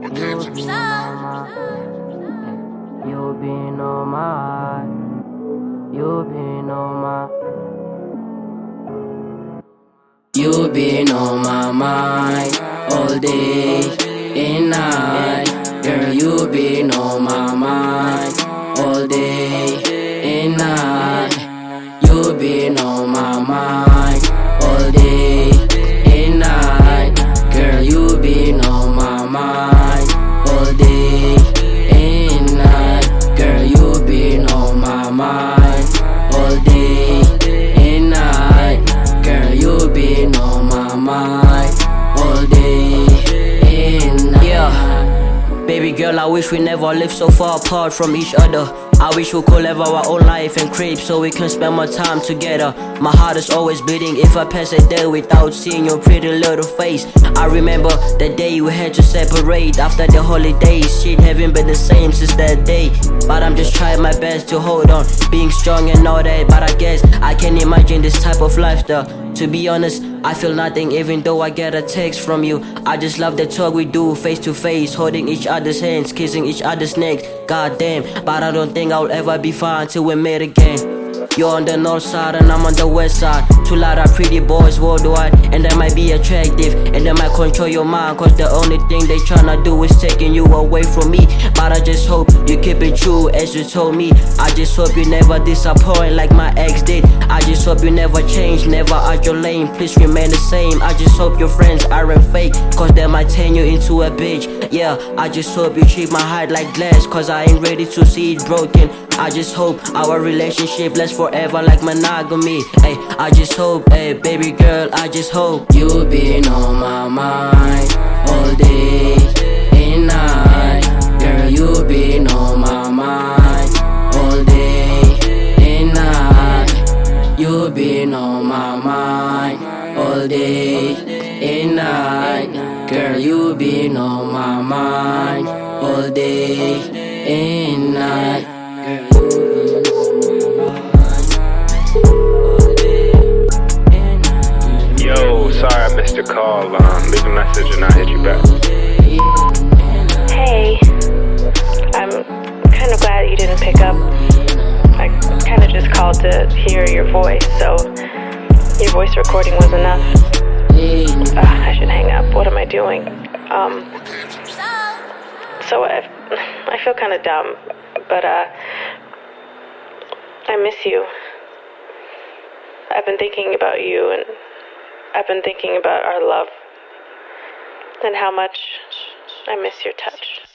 You been on my, you been on my, you been on my, you been on my mind all day and night. Girl, you been on my mind all day and night. You been on my mind all day and night. Girl, you been on my mind all day and night. Girl, you been on my mind all day and night. Girl, you been on my mind all day and night. Yeah, baby girl, I wish we never lived so far apart from each other. I wish we could live our own life and crib so we can spend more time together. My heart is always beating if I pass a day without seeing your pretty little face. I remember the day we had to separate after the holidays. Shit haven't been the same since that day, but I'm just trying my best to hold on, being strong and all that. But I guess I can't imagine this type of lifestyle. To be honest, I feel nothing even though I get a text from you. I just love the talk we do face to face, holding each other's hands, kissing each other's necks. God damn, but I don't think I'll ever be fine till we meet again. You're on the north side and I'm on the west side. Two lot of pretty boys worldwide, and they might be attractive and they might control your mind, cause the only thing they tryna do is taking you away from me. But I just hope you keep it true as you told me. I just hope you never disappoint like my ex did. I just hope you never change, never out your lane, please remain the same. I just hope your friends aren't fake, cause they might turn you into a bitch. Yeah, I just hope you treat my heart like glass, cause I ain't ready to see it broken. I just hope our relationship lasts forever like monogamy. Ay, I just hope, ay, baby girl, I just hope you been on my mind all day and night. Girl, you been on my mind all day and night. You been on my mind all day and night. Girl, you been on my mind all day and night. Yo, sorry I missed your call. Leave a message and I'll hit you back. Hey, I'm kind of glad you didn't pick up. I kind of just called to hear your voice, so your voice recording was enough. I should hang up. What am I doing? So I feel kind of dumb, but I miss you. I've been thinking about you, and I've been thinking about our love and how much I miss your touch.